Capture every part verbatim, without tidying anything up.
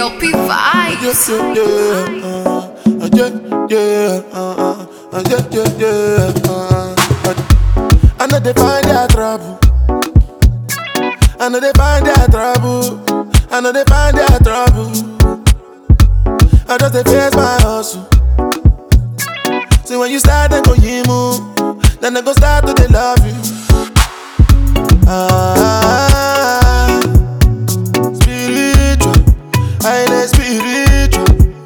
Kelpie vibes. Yeah, yeah, uh, yeah, yeah, uh, uh, yeah, yeah, yeah, uh, uh. I know they find their trouble. I know they find their trouble. I know they find their trouble. I just they face my hustle. See when you start, they go you move. Then they go start to they love you. Ah, spiritual, highly spiritual.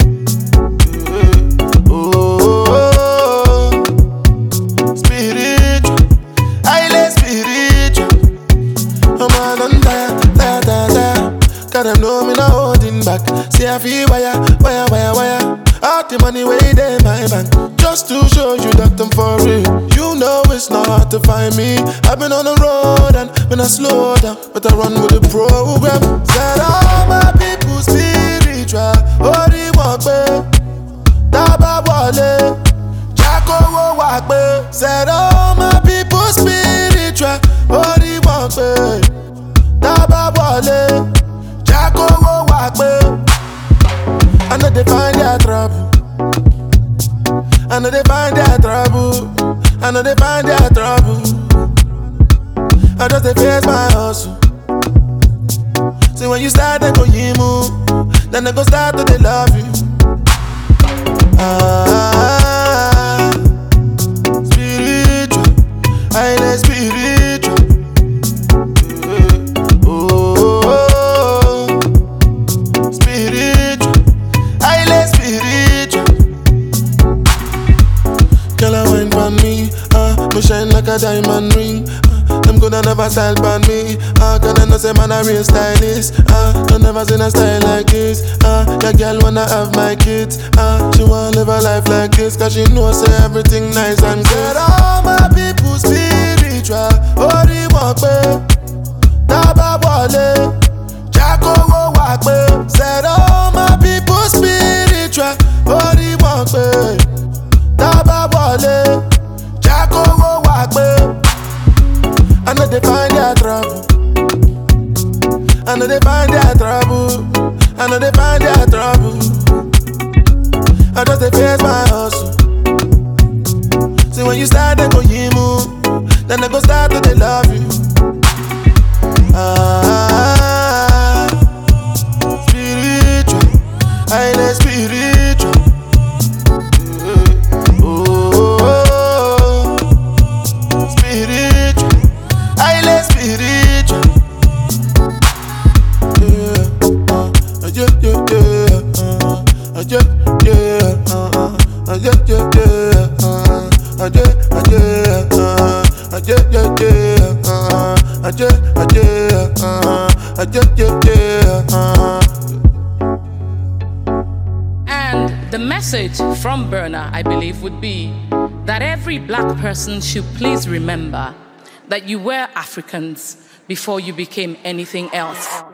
Oh, oh, oh, spiritual, highly spiritual. I'm on and da da da da. Cause them know me not holding back. See I feel wire, wire, wire, wire. All the money way they my bank. Just to show you that I'm for real. You know it's not hard to find me. I've been on the road and when I slow down, but I run with the program. Said all my people spiritual. Ori wakbe, Taba wale, Jacko wo wakbe. Said all my people spiritual. Ori wakbe, Taba wale, Jacko wo wakbe. I know they find their trouble. I know they find their trouble. I know they find their trouble. I just they face my hustle. See when you start, they go you move. Then they go start to they love you. Ah, spiritual, highly spiritual. Oh, oh, oh, spiritual, highly spiritual. Girl, I wine on me, uh, me shine like a diamond ring. Uh, them coulda never style on me, uh, cause I know say man a real stylist. Uh, I never seen a style like this. Uh, your girl wanna have my kids. Uh, she wanna live a life like this, cause she know say everything nice and good. All my people spiritual. Ori wakbe, Taba wale, Jacko wo wakbe. Said all my people spiritual. Ori wakbe, Taba wale, Jacko wo wakbe. I know they find their trouble. I know they find their trouble. I know they find their trouble. I just they face my hustle. See when you start, they go you move. Then they go start to they love you. Ah, spiritual, highly spiritual. Oh, oh, oh, spiritual, highly spiritual. Yeah, uh, yeah, yeah, yeah, uh, yeah, yeah, uh, yeah, yeah, yeah, uh, yeah, yeah, uh, yeah, yeah, yeah, uh, yeah, yeah, uh, yeah, yeah, yeah, uh. And the message from Burna, I believe, would be that every black person should please remember that you were Africans before you became anything else.